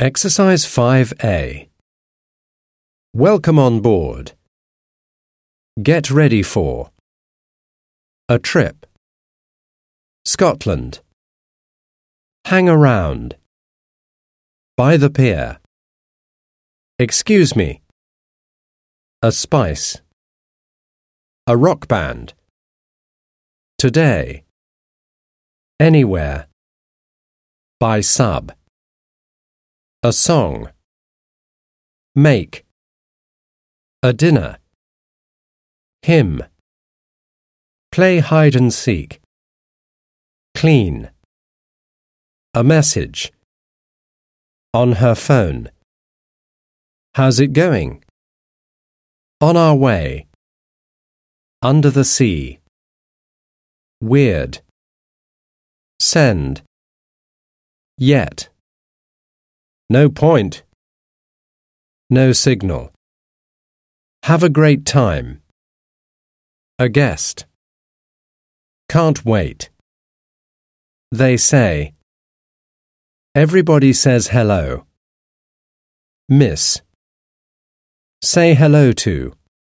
Exercise 5A. Welcome on board. Get ready for a trip. Scotland. Hang around. By the pier. Excuse me. A spice. A rock band. Today. Anywhere. By sub. A song. Make. A dinner. Hymn. Play hide and seek. Clean. A message. On her phone. How's it going? On our way. Under the sea. Weird. Send. Yet. No point. No signal. Have a great time. A guest. Can't wait. They say. Everybody says hello. Miss. Say hello to.